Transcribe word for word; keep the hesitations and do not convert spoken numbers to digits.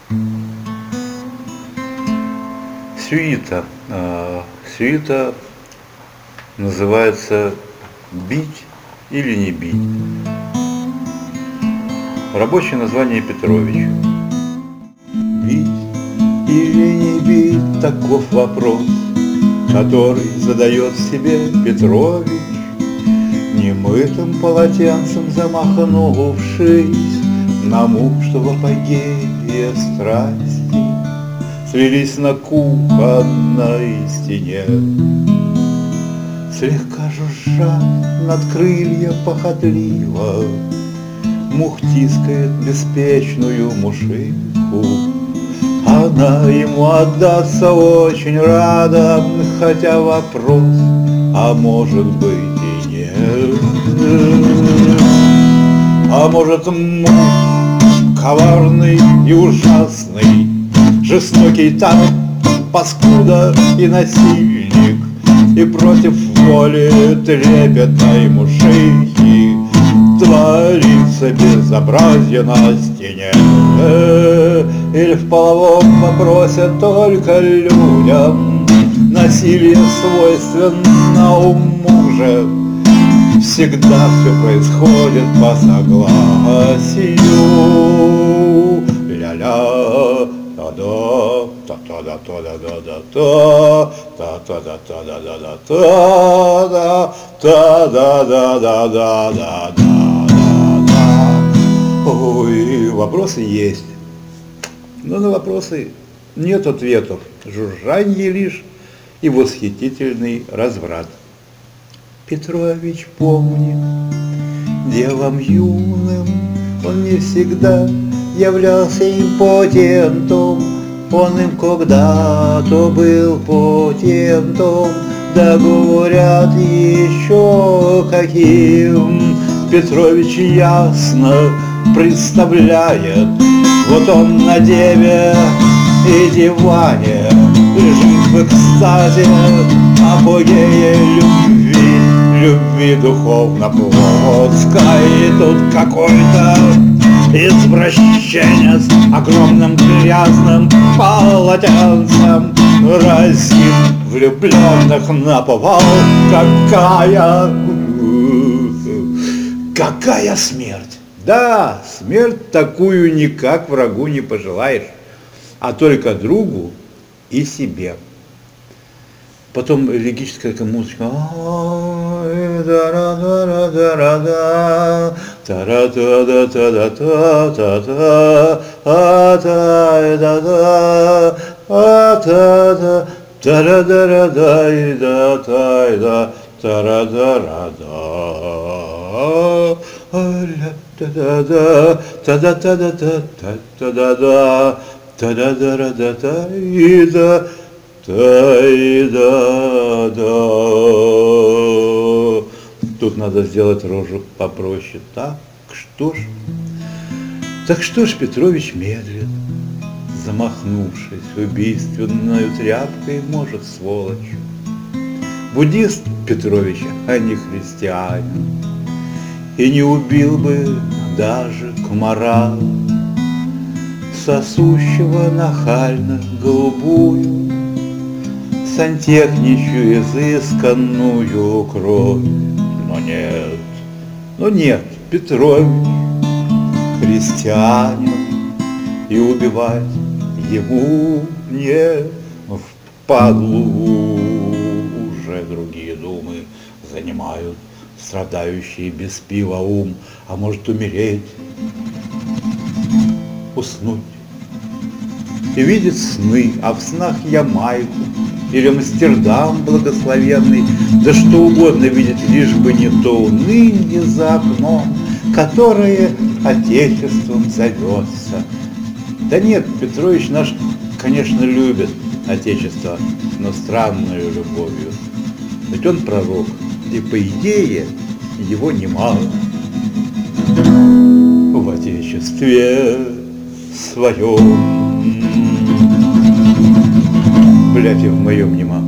Сюита. Сюита называется «Бить или не бить». Рабочее название Петрович. Бить или не бить, таков вопрос, который задает себе Петрович, немытым полотенцем замахнувшись на муж в апогее страсти, слились на кухонной стене. Слегка жужжа над крылья похотливо, мух тискает беспечную мушинку. Она ему отдастся очень рада, хотя вопрос, а может быть и нет. А может, муж коварный и ужасный, жестокий так, паскуда и насильник, и против воли трепетной мушихи творится безобразие на стене. Или в половом вопросе только людям насилие свойственно уму же. Всегда все происходит по согласию. Ля-ля, та-да, та-та-да-та-да-да-да-та, та-та-да-та-да-да-да-та, та-да-да-да-да-да-да. Ой, вопросы есть, но на вопросы нет ответов, жужжанье лишь и восхитительный разврат. Петрович помнит, делом юным он не всегда являлся импотентом, он им когда-то был потентом, да говорят еще каким. Петрович ясно представляет, вот он на деве и диване лежит в экстазе, апогее любви, любви духовно-плотской. И тут какой-то извращенец огромным грязным полотенцем разит влюбленных наповал. Какая, какая смерть! Да, смерть такую никак врагу не пожелаешь, а только другу и себе. Потом элегическая музычка. Тут надо сделать рожу попроще. Так что ж, так что ж Петрович медлит, замахнувшись убийственную тряпкой, может, сволочь. Буддист Петрович, а не христианин, и не убил бы даже комара, сосущего нахально голубую сантехничью изысканную кровь. Но нет, но нет, Петрович христианин, и убивать ему не впадлу. Уже другие думы занимают страдающий без пива ум, а может умереть, уснуть и видит сны, а в снах Ямайку или Амстердам благословенный, да что угодно видит, лишь бы не то уныние за окном, которое отечеством зовется. Да нет, Петрович наш, конечно, любит отечество, но странную любовью. Ведь он пророк, и по идее его немало. В отечестве своем, блядь, и в моем нема.